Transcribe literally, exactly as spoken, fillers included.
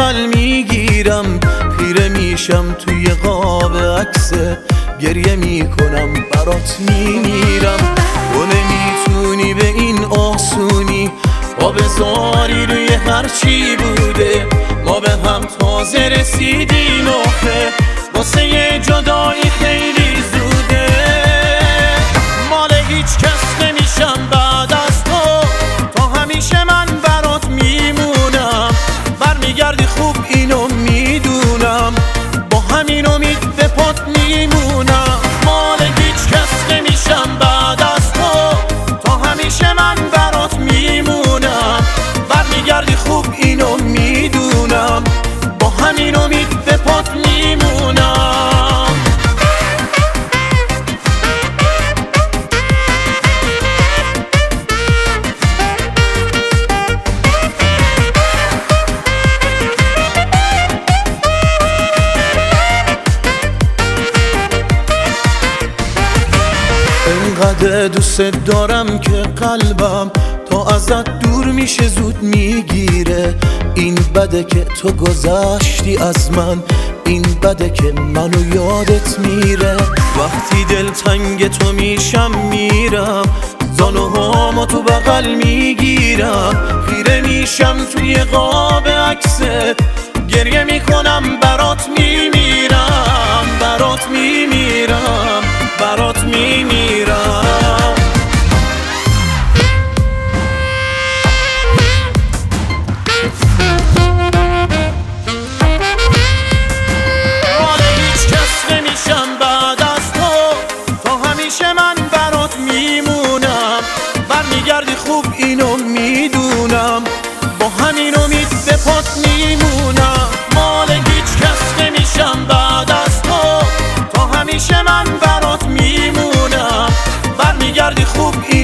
بغل میگیرم، خیره میشم توی قاب عکس، گریه میکنم برات میمیرم. تو نمیتونی به این آسونی پا بذاری روی هرچی بوده، ما به هم تازه رسیدیم آخه، واسه یه جدایی خیلی زوده. مال هیچ کس نمیشم بعد از تو، تا همیشه من برات میمونم. برمیگردی خوب اینو میدونم، با همین امید به پات میمونم. مال هیچ کس نمیشم بعد از تو، تا همیشه من برات میمونم. برمیگردی خوب اینو میدونم، با همین امید به پات میمونم. انقدر دوست دارم که قلبم تا ازت دور میشه زود میگیره. این بده که تو گذشتی از من، این بده که منو یادت میره. وقتی دل تنگ تو میشم میرم، زانوهامو تو بغل میگیرم، خیره میشم توی قاب عکست، گریه میکنم برات میمیرم، برات میمیرم، برات میمیرم. مال هیچ کس نمیشم بعد از تو، تا همیشه من برات میمونم. برمیگردی خوب اینو میدونم، با همین امید به پات میمونم. مال هیچ کس نمیشم بعد از تو، تا همیشه من برات میمونم. برمیگردی خوب